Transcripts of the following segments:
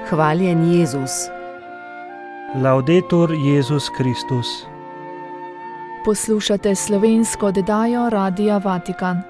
Hvaljen Jezus. Laudetur Jezus Kristus. Poslušate slovensko oddajo Radia Vatikan.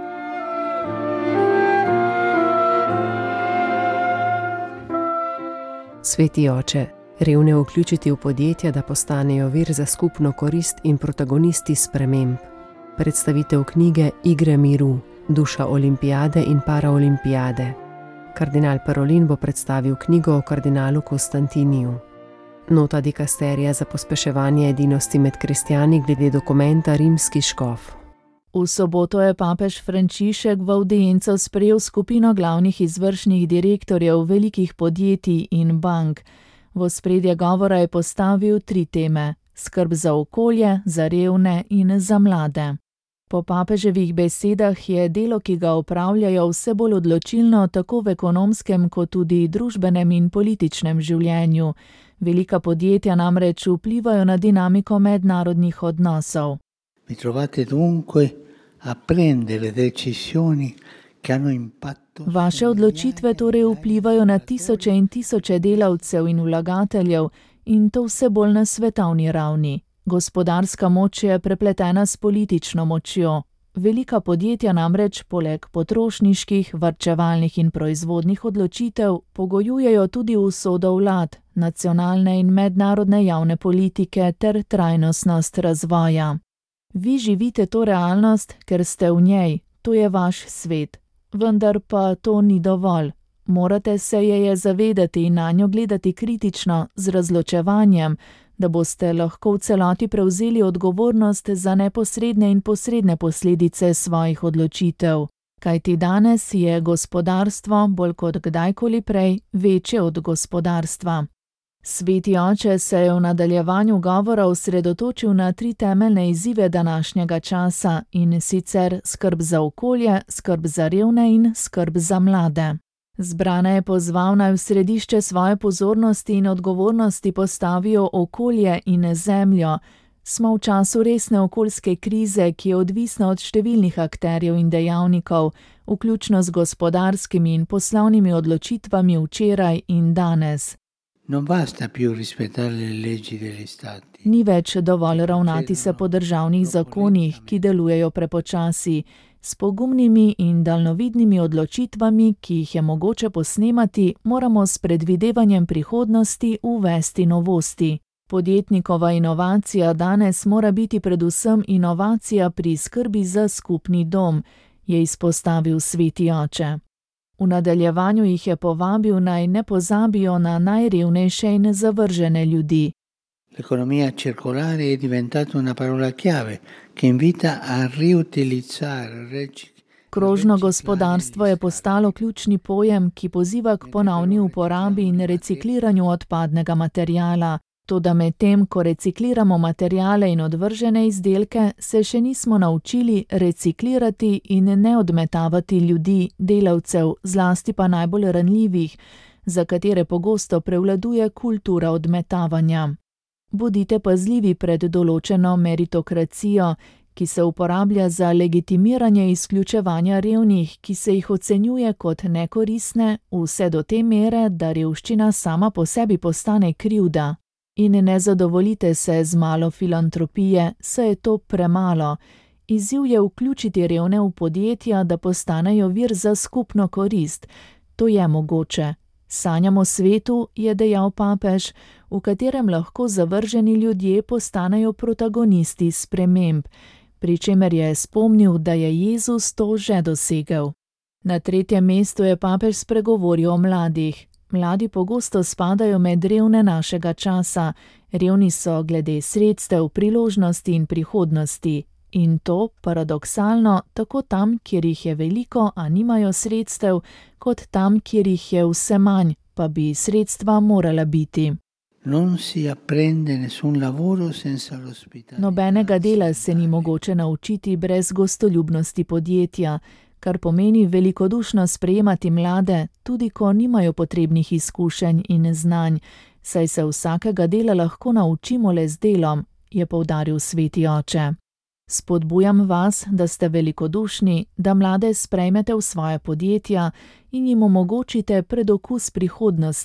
Sveti oče, revne vključiti v podjetja, da postanejo vir za skupno korist in protagonisti sprememb. Predstavitev knjige Igre miru, duša olimpijade in paraolimpijade. Kardinal Parolin bo predstavil knjigo o kardinalu Konstantiniju. Nota dikasterija za pospeševanje edinosti med kristjani glede dokumenta Rimski škof. V soboto je papež Frančišek v avdienco sprejel skupino glavnih izvršnih direktorjev velikih podjetij in bank. V ospredje govora je postavil 3 teme: skrb za okolje, za revne in za mlade. Po papeževih besedah je delo, ki ga opravljajo, vse bolj odločilno tako v ekonomskem kot tudi družbenem in političnem življenju. Velika podjetja namreč vplivajo na dinamiko mednarodnih odnosov. Vi trovate dunque a prendere decisioni che hanno impatto. Vaše odločitve torej vplivajo na tisoče in tisoče delavcev in vlagateljev, in to vse bolj na svetovni ravni. Gospodarska moč je prepletena s politično močjo. Velika podjetja namreč poleg potrošniških, varčevalnih in proizvodnih odločitev pogojujejo tudi usodo vlad, nacionalne in mednarodne javne politike ter trajnostnost razvoja. Vi živite to realnost, ker ste v njej, to je vaš svet. Vendar pa to ni dovolj. Morate se je zavedati in nanjo gledati kritično, z razločevanjem, da boste lahko v celoti prevzeli odgovornost za neposredne in posredne posledice svojih odločitev. Kajti danes je gospodarstvo, bolj kot kdajkoli prej, večje od gospodarstva. Sveti oče se je v nadaljevanju govora osredotočil na 3 temeljne izzive današnjega časa, in sicer skrb za okolje, skrb za revne in skrb za mlade. Zbrane je pozval, naj v središče svoje pozornosti in odgovornosti postavijo okolje in zemljo. Smo v času resne okoljske krize, ki je odvisna od številnih akterjev in dejavnikov, vključno z gospodarskimi in poslovnimi odločitvami včeraj in danes. Non basta più rispettare le leggi degli stati. Ni več dovolj ravnati se po državnih zakonih, ki delujejo prepočasi. S pogumnimi in daljnovidnimi odločitvami, ki jih je mogoče posnemati, moramo s predvidevanjem prihodnosti uvesti novosti. Podjetnikova inovacija danes mora biti predvsem inovacija pri skrbi za skupni dom, je izpostavil sveti oče. V nadaljevanju jih je povabil, naj ne pozabijo na najrevnejše in zavržene ljudi. L'economia circolare è diventata una parola chiave che invita a riutilizzare. Krožno gospodarstvo je postalo ključni pojem, ki poziva k ponovni uporabi in recikliranju odpadnega materiala. Toda medtem, ko recikliramo materiale in odvržene izdelke, se še nismo naučili reciklirati in ne odmetavati ljudi, delavcev, zlasti pa najbolj ranljivih, za katere pogosto prevladuje kultura odmetavanja. Bodite pazljivi pred določeno meritokracijo, ki se uporablja za legitimiranje izključevanja revnih, ki se jih ocenjuje kot nekoristne, vse do te mere, da revščina sama po sebi postane krivda. In ne zadovoljite se z malo filantropije, saj je to premalo. Izziv je vključiti revne v podjetja, da postanejo vir za skupno korist. To je mogoče. Sanjamo svetu, je dejal papež, v katerem lahko zavrženi ljudje postanejo protagonisti sprememb, pri čemer je spomnil, da je Jezus to že dosegel. Na 3. mestu je papež spregovoril o mladih. Mladi pogosto spadajo med revne našega časa. Revni so glede sredstev, priložnosti in prihodnosti. In to, paradoksalno, tako tam, kjer jih je veliko, a nimajo sredstev, kot tam, kjer jih je vse manj, pa bi sredstva morala biti. Non si apprende nessun lavoro senza l'ospitalità. Nobenega dela se ni mogoče naučiti brez gostoljubnosti podjetja, kar pomeni velikodušno sprejemati mlade, tudi ko nimajo potrebnih izkušenj in znanj, saj se vsakega dela lahko naučimo le z delom, je poudaril sveti oče. Spodbujam vas, da ste velikodušni, da mlade sprejmete v svoje podjetja in jim omogočite predokus prihodnosti,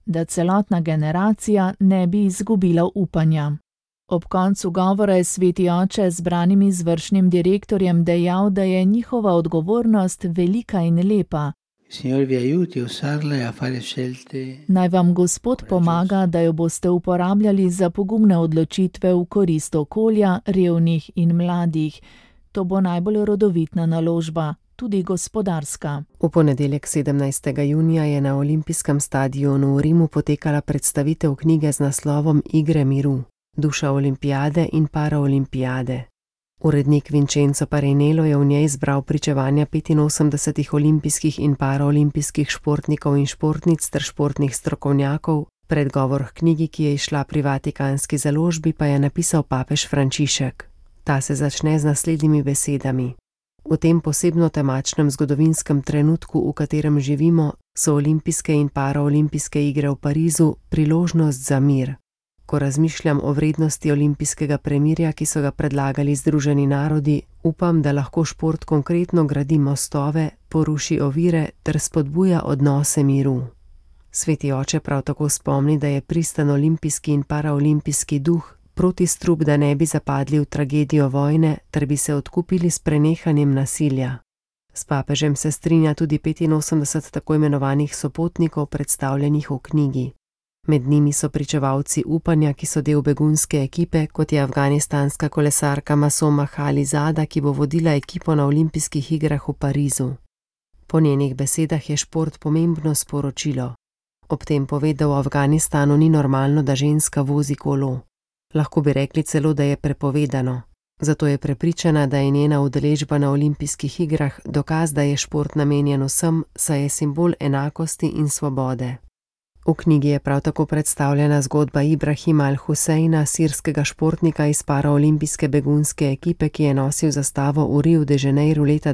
da celotna generacija ne bi izgubila upanja. Ob koncu govora je sveti oče zbranim izvršnim direktorjem dejal, da je njihova odgovornost velika in lepa. Naj vam Gospod pomaga, da jo boste uporabljali za pogumne odločitve v korist okolja, revnih in mladih. To bo najbolj rodovitna naložba, tudi gospodarska. V ponedeljek 17. junija je na olimpijskem stadionu v Rimu potekala predstavitev knjige z naslovom Igre miru, duša olimpijade in paraolimpijade. Urednik Vincenzo Parinello je v njej izbral pričevanja 85 olimpijskih in paraolimpijskih športnikov in športnic ter športnih strokovnjakov. Predgovor k knjigi, ki je izšla pri Vatikanski založbi, pa je napisal papež Frančišek. Ta se začne z naslednjimi besedami. V tem posebno temačnem zgodovinskem trenutku, v katerem živimo, so olimpijske in paraolimpijske igre v Parizu priložnost za mir. Ko razmišljam o vrednosti olimpijskega premirja, ki so ga predlagali Združeni narodi, upam, da lahko šport konkretno gradi mostove, poruši ovire ter spodbuja odnose miru. Sveti oče prav tako spomni, da je pristan olimpijski in paraolimpijski duh protistrup, da ne bi zapadli v tragedijo vojne ter bi se odkupili s prenehanjem nasilja. S papežem se strinja tudi 85 tako imenovanih sopotnikov predstavljenih v knjigi. Med njimi so pričevalci upanja, ki so del begunske ekipe, kot je afganistanska kolesarka Masoma Halizada, ki bo vodila ekipo na olimpijskih igrah v Parizu. Po njenih besedah je šport pomembno sporočilo. Ob tem pove, da v Afganistanu ni normalno, da ženska vozi kolo. Lahko bi rekli celo, da je prepovedano. Zato je prepričana, da je njena udeležba na olimpijskih igrah dokaz, da je šport namenjen vsem, saj je simbol enakosti in svobode. V knjigi je prav tako predstavljena zgodba Ibrahima al-Huseina, sirskega športnika iz paraolimpijske begunske ekipe, ki je nosil zastavo v Rio de Janeiro leta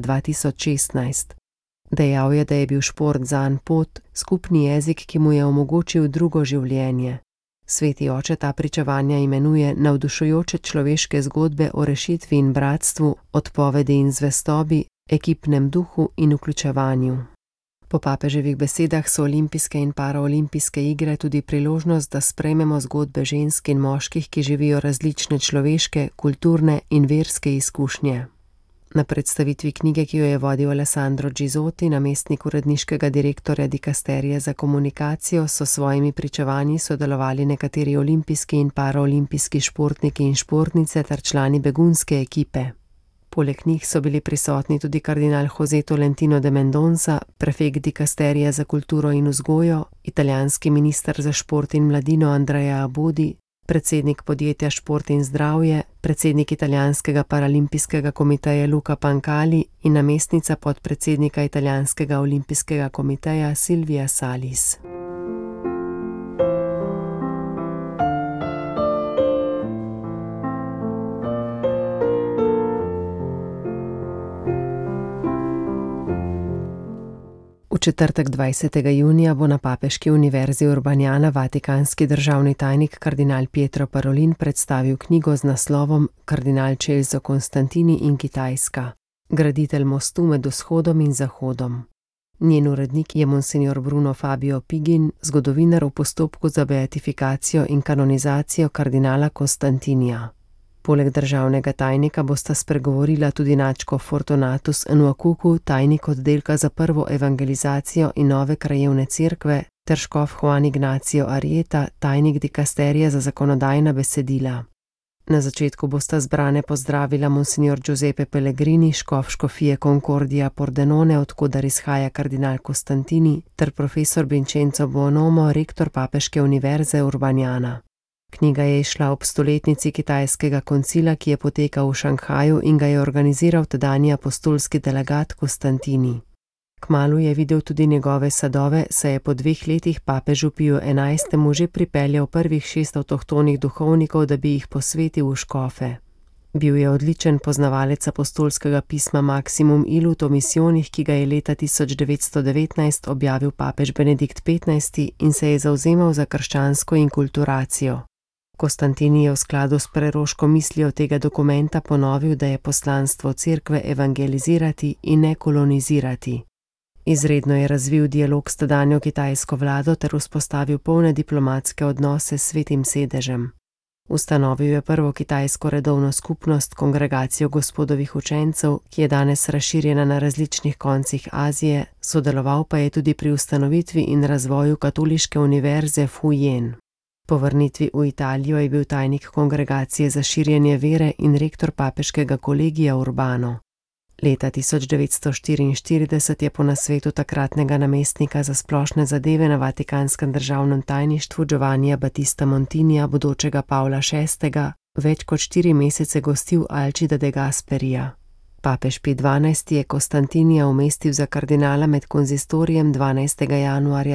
2016. Dejal je, da je bil šport zanj pot, skupni jezik, ki mu je omogočil drugo življenje. Sveti oče ta pričevanja imenuje navdušujoče človeške zgodbe o rešitvi in bratstvu, odpovedi in zvestobi, ekipnem duhu in vključevanju. Po papeževih besedah so olimpijske in paraolimpijske igre tudi priložnost, da sprejmemo zgodbe žensk in moških, ki živijo različne človeške, kulturne in verske izkušnje. Na predstavitvi knjige, ki jo je vodil Alessandro Gizotti, namestnik uredniškega direktorja dikasterije za komunikacijo, so svojimi pričevanji sodelovali nekateri olimpijski in paraolimpijski športniki in športnice ter člani begunske ekipe. Poleg njih so bili prisotni tudi kardinal José Tolentino de Mendonça, prefekt dikasterije za kulturo in vzgojo, italijanski minister za šport in mladino Andrea Abodi, predsednik podjetja Šport in zdravje, predsednik italijanskega paralimpijskega komiteja Luca Pancali in namestnica podpredsednika italijanskega olimpijskega komiteja Silvia Salis. V četrtek 20. junija bo na Papeški univerzi Urbaniana vatikanski državni tajnik kardinal Pietro Parolin predstavil knjigo z naslovom Kardinal Celso Konstantini in Kitajska, graditelj mostu med vzhodom in zahodom. Njen urednik je monsignor Bruno Fabio Pigin, zgodovinar v postopku za beatifikacijo in kanonizacijo kardinala Konstantinija. Poleg državnega tajnika bosta spregovorila tudi nadškof Fortunatus Nwakuku, tajnik oddelka za prvo evangelizacijo in nove krajevne cerkve, ter škof Juan Ignacio Arrieta, tajnik dikasterije za zakonodajna besedila. Na začetku bosta zbrane pozdravila monsignor Giuseppe Pellegrini, škof škofije Concordia Pordenone, odkudar izhaja kardinal Konstantini, ter profesor Vincenzo Buonomo, rektor Papeške univerze Urbaniana. Knjiga je izšla ob stoletnici kitajskega koncila, ki je potekal v Šanghaju in ga je organiziral tedanji apostolski delegat Konstantini. Kmalu je videl tudi njegove sadove, saj je po 2 letih papežu Piju XI. Že pripeljal prvih 6 avtohtonih duhovnikov, da bi jih posvetil v škofe. Bil je odličen poznavalec apostolskega pisma Maximum Illud o misijonih, ki ga je leta 1919 objavil papež Benedikt XV. In se je zavzemal za krščansko inkulturacijo. Konstantini je v skladu s preroško mislijo tega dokumenta ponovil, da je poslanstvo cerkve evangelizirati in ne kolonizirati. Izredno je razvil dialog s tedanjo kitajsko vlado ter vzpostavil polne diplomatske odnose s Svetim sedežem. Ustanovil je prvo kitajsko redovno skupnost, Kongregacijo gospodovih učencev, ki je danes razširjena na različnih koncih Azije, sodeloval pa je tudi pri ustanovitvi in razvoju katoliške univerze Fujian. Po vrnitvi v Italijo je bil tajnik Kongregacije za širjenje vere in rektor papeškega kolegija Urbano. Leta 1944 je po nasvetu takratnega namestnika za splošne zadeve na Vatikanskem državnem tajništvu Giovannija Battista Montinija, bodočega Pavla VI., več kot 4 mesece gostil Alcida de Gasperija. Papež Pij XII. Je Konstantinija umestil za kardinala med konzistorijem 12. januarja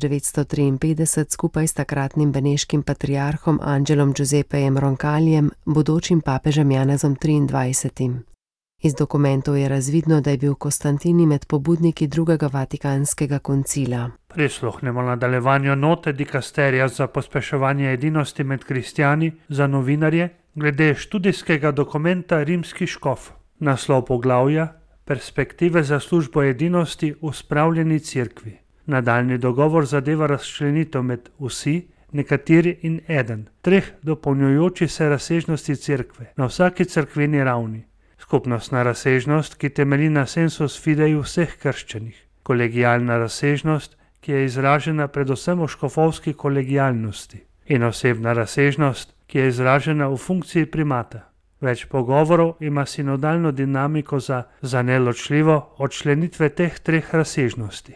1953 skupaj s takratnim beneškim patriarhom Angelom Giuseppejem Roncallijem, bodočim papežem Janezom XXIII. Iz dokumentov je razvidno, da je bil Konstantini med pobudniki drugega Vatikanskega koncila. Prisluhnemo nadaljevanju note dikasterija za pospeševanje edinosti med kristjani za novinarje glede študijskega dokumenta Rimski škof. Naslov poglavja: Perspektive za službo edinosti v spravljeni cerkvi. Nadaljni dogovor zadeva razčlenitev med vsi, nekateri in eden, 3 dopolnjujočih se razsežnosti cerkve na vsaki cerkveni ravni. Skupnostna razsežnost, ki temelji na sensus fidei vseh krščenih. Kolegialna razsežnost, ki je izražena predvsem v škofovski kolegialnosti. In osebna razsežnost, ki je izražena v funkciji primata. Več pogovorov ima sinodalno dinamiko za neločljivo odčlenitve teh 3 razsežnosti.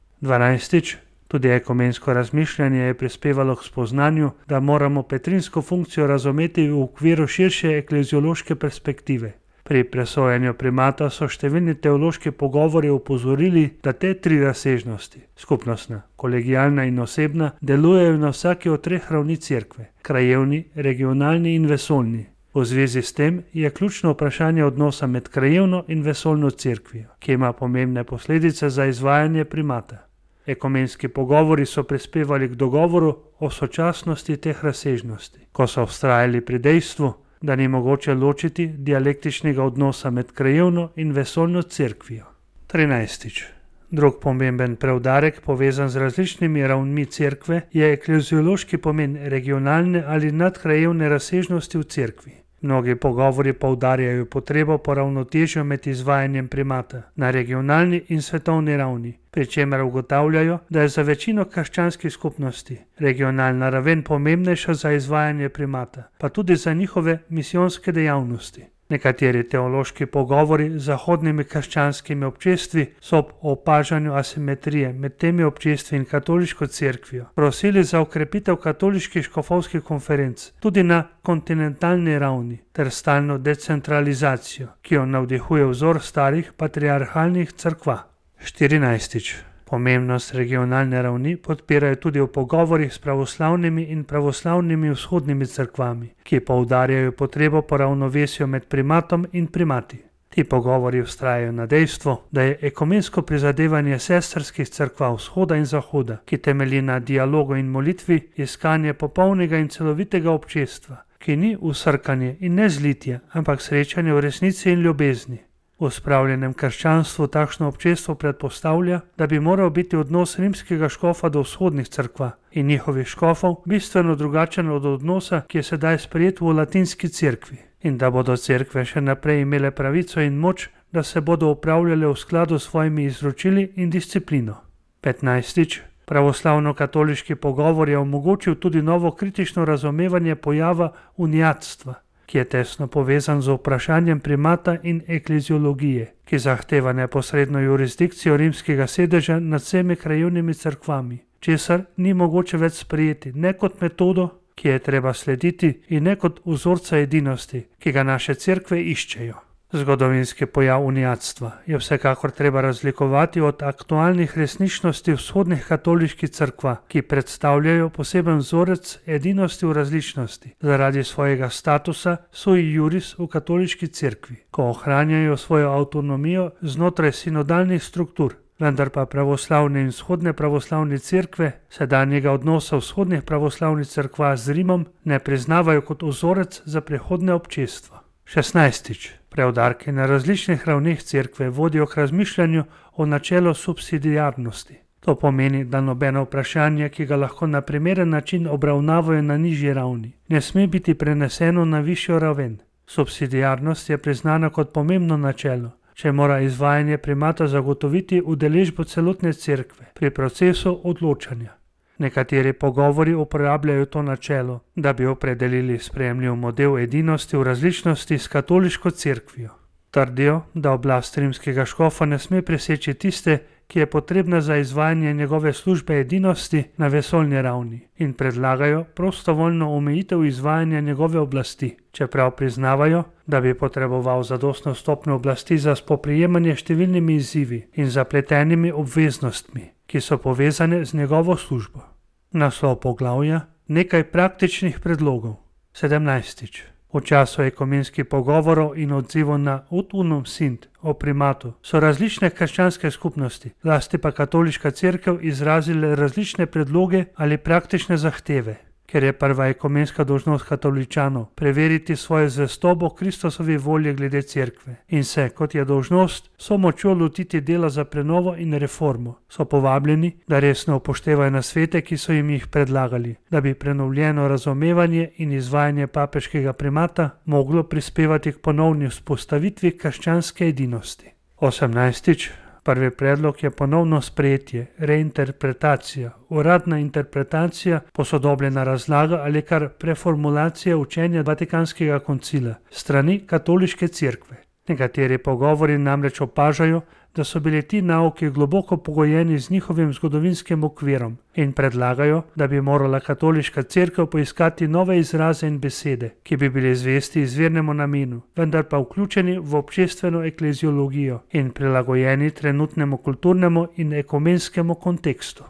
12. Tudi ekumensko razmišljanje je prispevalo k spoznanju, da moramo petrinsko funkcijo razumeti v okviru širše ekleziološke perspektive. Pri presojanju primata so številni teološki pogovori opozorili, da te 3 razsežnosti, skupnostna, kolegialna in osebna, delujejo na vsaki od 3 ravni cerkve, krajevni, regionalni in vesoljni. V zvezi s tem je ključno vprašanje odnosa med krajevno in vesoljno cerkvijo, ki ima pomembne posledice za izvajanje primata. Ekumenski pogovori so prispevali k dogovoru o sočasnosti teh razsežnosti, ko so vztrajali pri dejstvu, da ni mogoče ločiti dialektičnega odnosa med krajevno in vesoljno cerkvijo. 13. Drug pomemben preudarek, povezan z različnimi ravnmi cerkve, je ekleziološki pomen regionalne ali nadkrajevne razsežnosti v cerkvi. Mnogi pogovori poudarjajo potrebo po ravnotežju med izvajanjem primata na regionalni in svetovni ravni, pri čemer ugotavljajo, da je za večino krščanskih skupnosti regionalna raven pomembnejša za izvajanje primata, pa tudi za njihove misijonske dejavnosti. Nekateri teološki pogovori z zahodnimi krščanskimi občestvi so ob opažanju asimetrije med temi občestvi in katoliško cerkvijo prosili za okrepitev katoliških škofovskih konferenc tudi na kontinentalni ravni ter stalno decentralizacijo, ki jo navdihuje vzor starih patriarhalnih cerkva. 14. Pomembnost regionalne ravni podpirajo tudi v pogovorih s pravoslavnimi in pravoslavnimi vzhodnimi cerkvami, ki poudarjajo potrebo po ravnovesju med primatom in primati. Ti pogovori vztrajajo na dejstvo, da je ekumensko prizadevanje sestrskih cerkva vzhoda in zahoda, ki temelji na dialogu in molitvi, iskanje popolnega in celovitega občestva, ki ni usrkanje in ne zlitje, ampak srečanje v resnici in ljubezni. V spravljenem krščanstvu takšno občestvo predpostavlja, da bi moral biti odnos rimskega škofa do vzhodnih cerkva in njihovih škofov bistveno drugačen od odnosa, ki je sedaj sprejet v latinski cerkvi, in da bodo cerkve še naprej imele pravico in moč, da se bodo upravljale v skladu s svojimi izročili in disciplino. 15. Pravoslavno-katoliški pogovor je omogočil tudi novo kritično razumevanje pojava uniatstva, ki je tesno povezan z vprašanjem primata in ekleziologije, ki zahteva neposredno jurisdikcijo rimskega sedeža nad vsemi krajevnimi cerkvami, česar ni mogoče več sprejeti ne kot metodo, ki je treba slediti, in ne kot vzorca edinosti, ki ga naše cerkve iščejo. Zgodovinski pojav uniatstva je vsekakor treba razlikovati od aktualnih resničnosti vzhodnih katoliških cerkva, ki predstavljajo poseben vzorec edinosti v različnosti zaradi svojega statusa sui juris v katoliški cerkvi, ko ohranjajo svojo avtonomijo znotraj sinodalnih struktur. Vendar pa pravoslavne in vzhodne pravoslavne cerkve sedanjega odnosa vzhodnih pravoslavnih cerkva z Rimom ne priznavajo kot vzorec za prihodnje občestvo. 16. Preudarki na različnih ravneh cerkve vodijo k razmišljanju o načelu subsidiarnosti. To pomeni, da nobeno vprašanje, ki ga lahko na primeren način obravnavajo na nižji ravni, ne sme biti preneseno na višjo raven. Subsidiarnost je priznana kot pomembno načelo, če mora izvajanje primata zagotoviti udeležbo celotne cerkve pri procesu odločanja. Nekateri pogovori uporabljajo to načelo, da bi opredelili sprejemljiv model edinosti v različnosti s katoliško cerkvijo. Trdijo, da oblast rimskega škofa ne sme preseči tiste, ki je potrebna za izvajanje njegove službe edinosti na vesoljni ravni, in predlagajo prostovoljno omejitev izvajanja njegove oblasti, čeprav priznavajo, da bi potreboval zadostno stopnjo oblasti za spoprijemanje številnimi izzivi in zapletenimi obveznostmi, ki so povezane z njegovo službo. Naslov poglavja: nekaj praktičnih predlogov. 17. V času ekumenskih pogovorov in odzivov na Ut Unum Sint o primatu so različne krščanske skupnosti, zlasti pa katoliška cerkev, izrazile različne predloge ali praktične zahteve. Ker je prva ekumenska dolžnost katoličanov preveriti svojo zvestobo Kristusovi volji glede cerkve in se, kot je dolžnost, so močjo lotiti dela za prenovo in reformo, so povabljeni, da resno upoštevajo nasvete, ki so jim jih predlagali, da bi prenovljeno razumevanje in izvajanje papeškega primata moglo prispevati k ponovni vzpostavitvi krščanske edinosti. 18. Prvi predlog je ponovno sprejetje, reinterpretacija, uradna interpretacija, posodobljena razlaga ali kar preformulacija učenja Vatikanskega koncila strani katoliške cerkve. Nekateri pogovori namreč opažajo, da so bili ti nauki globoko pogojeni z njihovim zgodovinskim okvirom in predlagajo, da bi morala katoliška cerkev poiskati nove izraze in besede, ki bi bili zvesti izvirnemu namenu, vendar pa vključeni v občestveno ekleziologijo in prilagojeni trenutnemu kulturnemu in ekumenskemu kontekstu.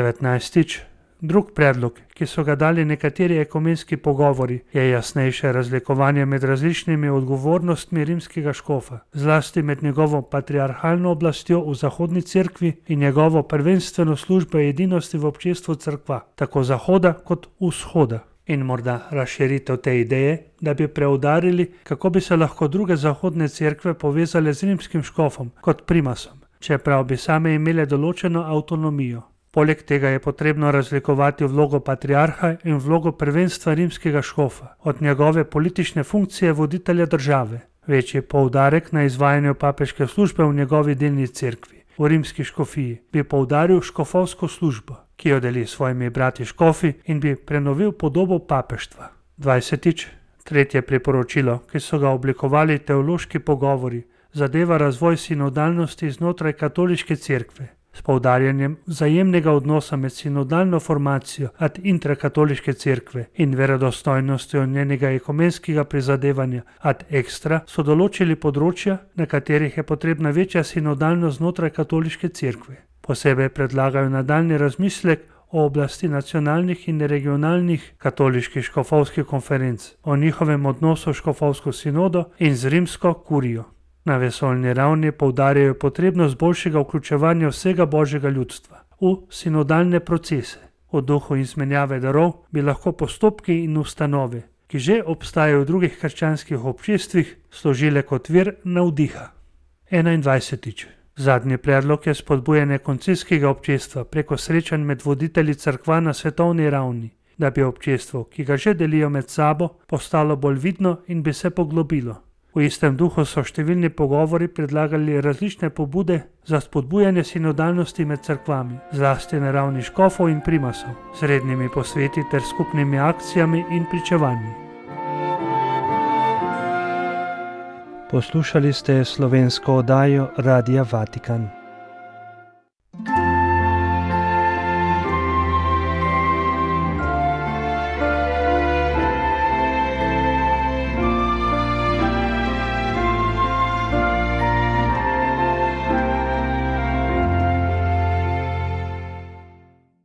19. Drug predlog, ki so ga dali nekateri ekumenski pogovori, je jasnejše razlikovanje med različnimi odgovornostmi rimskega škofa, zlasti med njegovo patriarhalno oblastjo v zahodni cerkvi in njegovo prvenstveno službo edinosti v občestvu cerkva, tako zahoda kot vzhoda. In morda razširitev te ideje, da bi preudarili, kako bi se lahko druge zahodne cerkve povezale z rimskim škofom kot primasom, čeprav bi same imele določeno avtonomijo. Poleg tega je potrebno razlikovati vlogo patriarha in vlogo prvenstva rimskega škofa od njegove politične funkcije voditelja države. Večji poudarek na izvajanju papeške službe v njegovi delni cerkvi, v rimski škofiji, bi poudaril škofovsko službo, ki jo deli s svojimi brati škofi in bi prenovil podobo papeštva. 20. Tretje priporočilo, ki so ga oblikovali teološki pogovori, zadeva razvoj sinodalnosti znotraj katoliške cerkve, s poudarjanjem vzajemnega odnosa med sinodalno formacijo ad intra katoliške cerkve in verodostojnostjo njenega ekumenskega prizadevanja ad extra so določili področja, na katerih je potrebna večja sinodalnost znotraj katoliške cerkve. Posebej predlagajo nadaljnji razmislek o oblasti nacionalnih in regionalnih katoliških škofovskih konferenc, o njihovem odnosu s škofovsko sinodo in z rimsko kurijo. Na vesoljni ravni poudarjajo potrebnost boljšega vključevanja vsega božjega ljudstva v sinodalne procese. V duhu izmenjave darov bi lahko postopki in ustanove, ki že obstajajo v drugih krščanskih občestvih, služile kot vir navdiha. 21. Zadnji predlog je spodbujanje koncilskega občestva preko srečanj med voditelji cerkva na svetovni ravni, da bi občestvo, ki ga že delijo med sabo, postalo bolj vidno in bi se poglobilo. V istem duhu so številni pogovori predlagali različne pobude za spodbujanje sinodalnosti med cerkvami, zlasti na ravni škofov in primasov, z rednimi posveti ter skupnimi akcijami in pričevanji. Poslušali ste slovensko oddajo Radia Vatikan.